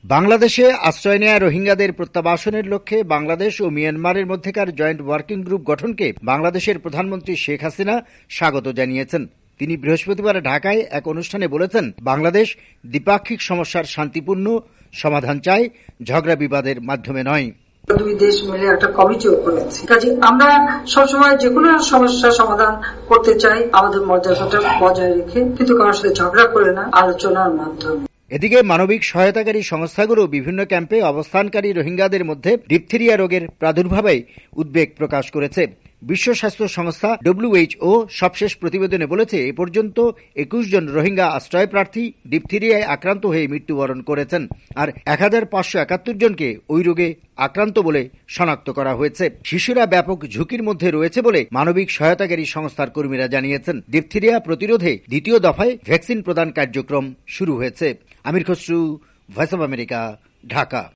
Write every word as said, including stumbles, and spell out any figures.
বাংলাদেশে আশ্রয় নেয়া রোহিঙ্গাদের প্রত্যাবাসনের লক্ষ্যে বাংলাদেশ ও মিয়ানমারের মধ্যেকার জয়েন্ট ওয়ার্কিং গ্রুপ গঠনকে বাংলাদেশের প্রধানমন্ত্রী শেখ হাসিনা স্বাগত জানিয়েছেন। তিনি বৃহস্পতিবার ঢাকায় এক অনুষ্ঠানে বলেছেন, বাংলাদেশ দ্বিপাক্ষিক সমস্যার শান্তিপূর্ণ সমাধান চায়, ঝগড়া বিবাদের মাধ্যমে নয়। দুই দেশ মিলে একটা কমিটিও করেছে। কাজে আমরা সবসময় যে কোনো সমস্যার সমাধান করতে চাই আমাদের মর্যাদাটা বজায় রেখে, কিন্তু কারোর সাথে ঝগড়া করে না, আলোচনার মাধ্যমে। এদিকে মানবিক সহায়তাকারী সংস্থাগুলো বিভিন্ন ক্যাম্পে অবস্থানকারী রোহিঙ্গাদের মধ্যে ডিপথেরিয়া রোগের প্রাদুর্ভাবে উদ্বেগ প্রকাশ করেছে। বিশ্ব স্বাস্থ্য সংস্থা ডব্লিউএইচও সবশেষ প্রতিবেদনে বলেছে, এ পর্যন্ত একুশ জন রোহিঙ্গা আশ্রয় প্রার্থী ডিপথেরিয়ায় আক্রান্ত হয়ে মৃত্যুবরণ করেছেন, আর এক হাজার পাঁচশো একাত্তর জনকে ওই রোগে আক্রান্ত বলে শনাক্ত করা হয়েছে। শিশুরা ব্যাপক ঝুঁকির মধ্যে রয়েছে বলে মানবিক সহায়তাকারী সংস্থার কর্মীরা জানিয়েছেন। ডিপথেরিয়া প্রতিরোধে দ্বিতীয় দফায় ভ্যাকসিন প্রদান কার্যক্রম শুরু হয়েছে। Amir Khasru, Voice of America, Dhaka.